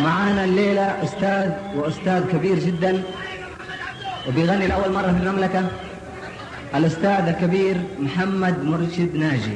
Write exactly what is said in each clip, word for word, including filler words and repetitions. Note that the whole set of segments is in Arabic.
معانا الليلة أستاذ وأستاذ كبير جدا وبيغني لأول مرة في المملكة، الأستاذ الكبير محمد مرشد ناجي.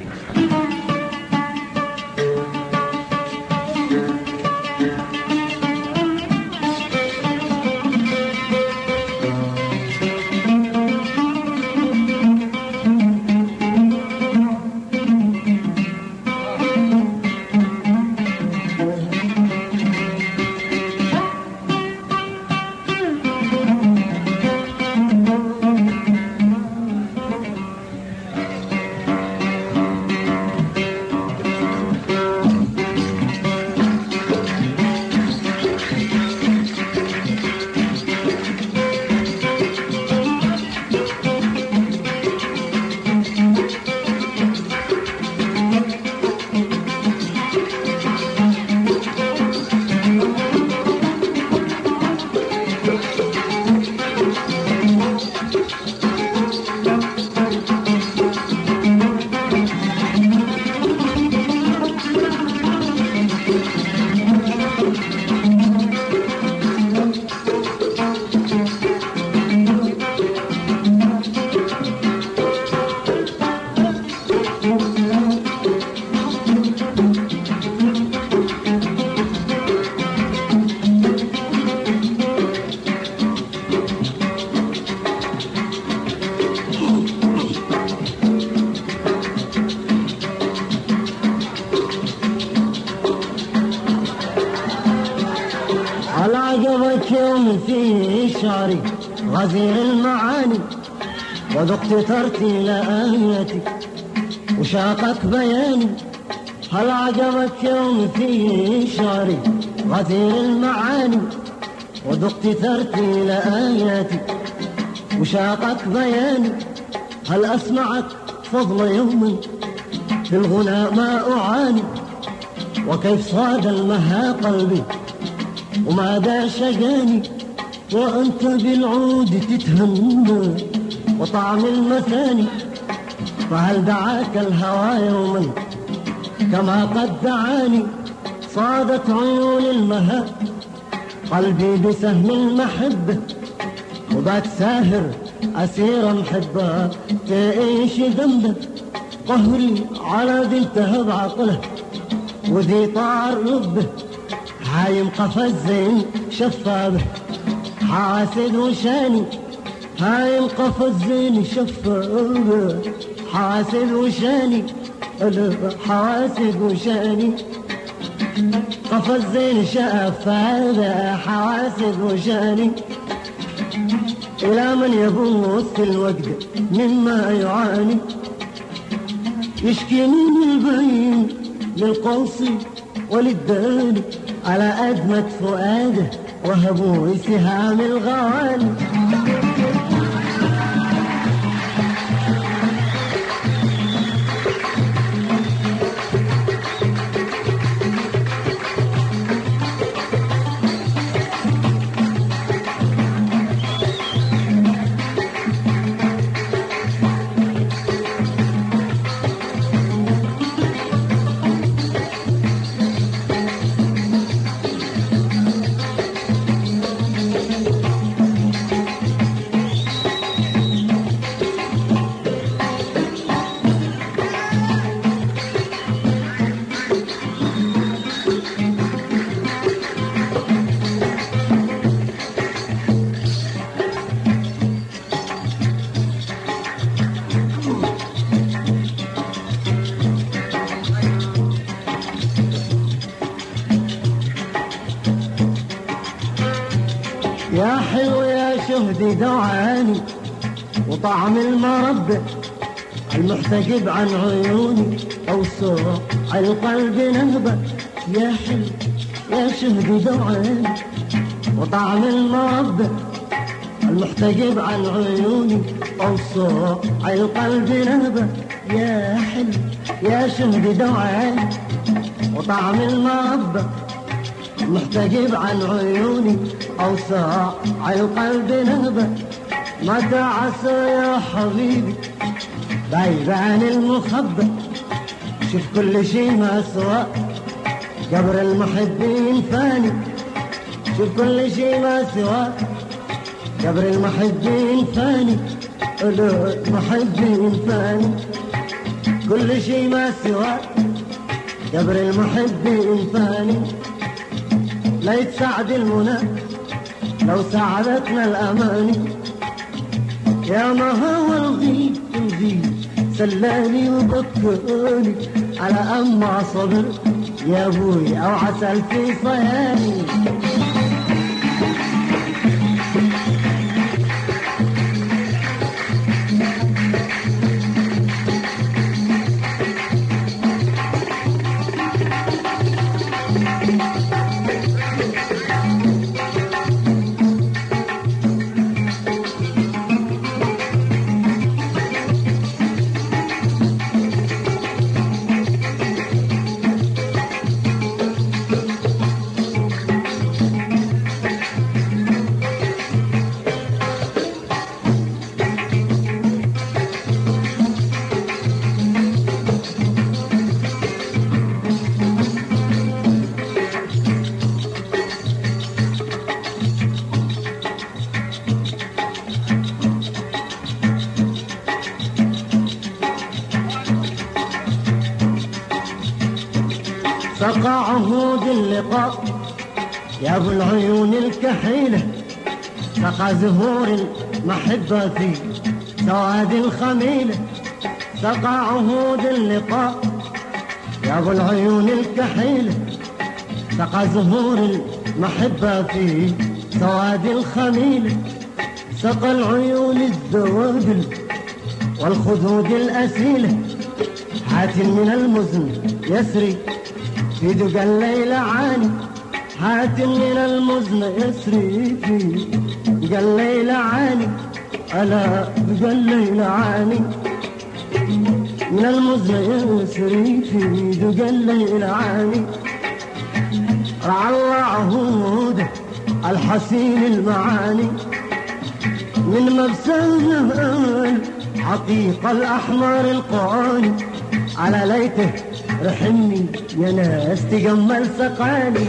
شعري غزير المعاني وذقت ترتيل آياتك وشاقك بياني. هل عجبك يوم في شعري غزير المعاني وذقت ترتيل آياتك وشاقك بياني. هل أسمعك فضل يوم في الغناء ما أعاني وكيف صاد المها قلبي وماذا شجاني وأنت بالعود تتهنى وطعم المثاني. فهل دعاك الهوى يوما كما قد دعاني؟ صادت عيون المها قلبي بسهم المحبة وبات ساهر أسير محبة تعيش ذنبه. قهري على ذي التهب عقله وذي طار لبه هايم قفز زين شفابه حاسد وشاني. هاي القفز زين شفابه حاسد وشاني حاسد وشاني. قفز زين شفابه حاسد وشاني. إلى من يبوس في الوقت مما يعاني يشكي من البين للقوصي وللداني على أدمة فؤاده وهبوا سهام الغواني. يا حلو يا شهدي دعاني وطعم المربى المحتجب عن عيوني أو صوع القلب نهبة. يا حلو يا شهدي دعاني وطعم المربى المحتجب عن عيوني أو صوع القلب نهبة. يا حلو يا شهدي دعاني وطعم المربى محتجب عن عيوني أو صاع القلب نهبة. متى عسى يا حبيبي بعيد عن المخبى شوف كل شي ما سوى قبر المحبين فاني. شوف كل شي ما سواه قبر المحبين فاني، المحبين فاني، كل شي ما سواه قبر المحبين فاني. لا يتساعد المنى لو ساعدتنا الأماني، يا ما هو الغيب الغيب سلاني وبكاني على أما صبر يا أبوي أو عسل في صياني. سقى عهود اللقاء يا ابو العيون الكحيلة، سقى زهور المحبة في سواد الخميلة، سقى عهود اللقاء يا ابو العيون الكحيلة، سقى زهور المحبة في سواد الخميلة، سقى العيون الزوادل والخدود الأسيلة، حاتم من المزن يسري في دقى الليل عاني، حاتم من المزن يسري في دقى الليل عاني، ألا دقى الليل عاني، من المزن يسري في دقى الليل عاني. رعى الله عهوده الحسين المعاني، من مبسمنا حقيقة الأحمر القاني، على ليته رحمني يا ناس تجمل سقاني.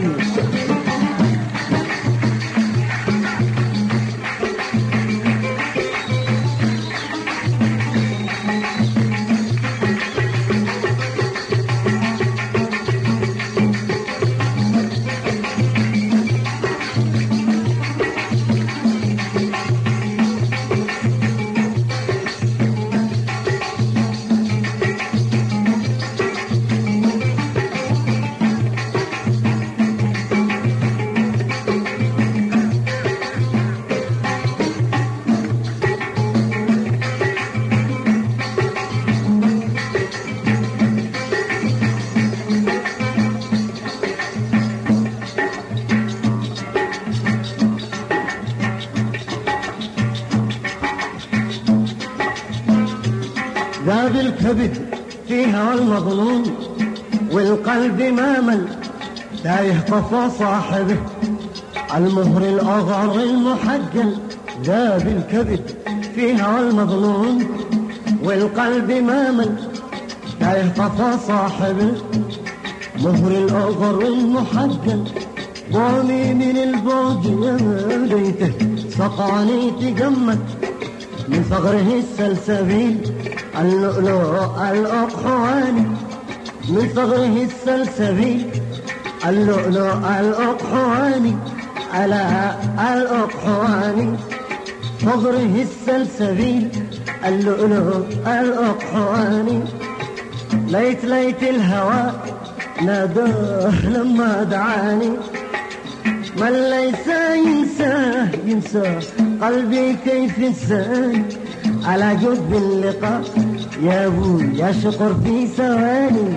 ذاب الكبد فيها المظلوم والقلب ما مل، تايه طفى صاحبه المهر الأغر المحجل. ذاب الكبد فيها المظلوم والقلب ما مل، تايه طفى صاحبه مهر الأغر المحجل. ضامي من البعد يا ليته سقاني تجمد، من ثغره السلسبيل اللؤلؤ الأقحواني، من ثغره السلسبيل اللؤلؤ الأقحواني، على الأقحواني، ثغره السلسبيل اللؤلؤ الأقحواني. ليت ليت الهوى ناداه لما دعاني، من ليس ينساه ينساه قلبي كيف انساني، على جد اللقاء يا ابوي يشقر في ثواني.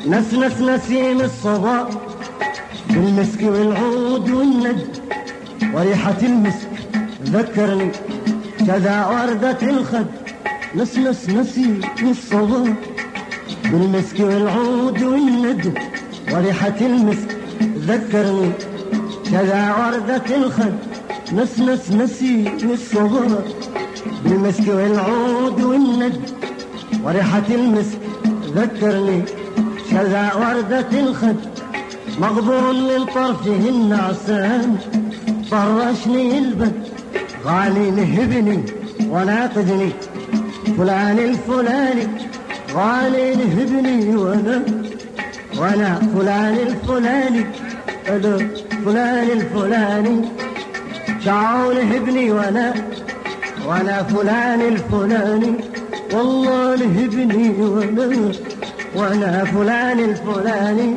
نسنس نسيم الصبا بالمسك والعود والند، وريحة المسك ذكرني كذا وردة الخد. نسنس نسيم الصبا بالمسك والعود والند، وريحة المسك ذكرني كذا وردة الخد. نسنس نسيم الصبا بالمسك والعود والند، وريحة المسك ذكرني كذا وردة الخد. مغبور من طرفه النعسان فرشني البد، غالي نهبني وناقدني فلان الفلاني. غالي نهبني وانا وانا فلان الفلاني، انا فلان الفلاني. شعو نهبني وانا وانا فلان الفلاني. والله نهبني وانا وانا فلان الفلاني.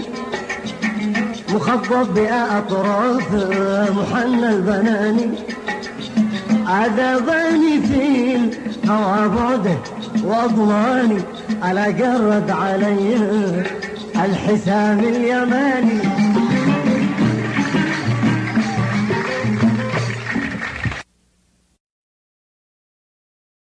مخضب بأطراف محنى البناني، عذبني في الهوى بعده وأضماني على جرد علي الحسام اليماني.